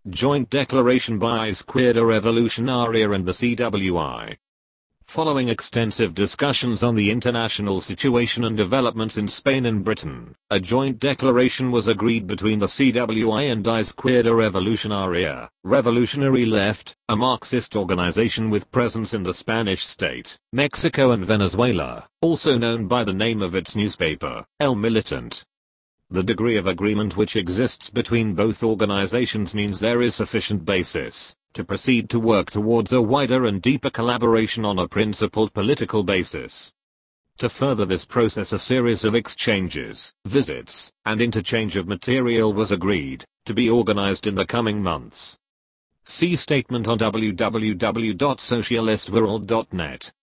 Joint declaration by Izquierda Revolucionaria and the CWI. Following extensive discussions on the international situation and developments in Spain and Britain, a joint declaration was agreed between the CWI and Izquierda Revolucionaria, Revolutionary Left, a Marxist organization with presence in the Spanish state, Mexico and Venezuela, also known by the name of its newspaper, El Militant. The degree of agreement which exists between both organizations means there is sufficient basis to proceed to work towards a wider and deeper collaboration on a principled political basis. To further this process, a series of exchanges, visits, and interchange of material was agreed to be organized in the coming months. See statement on www.socialistworld.net.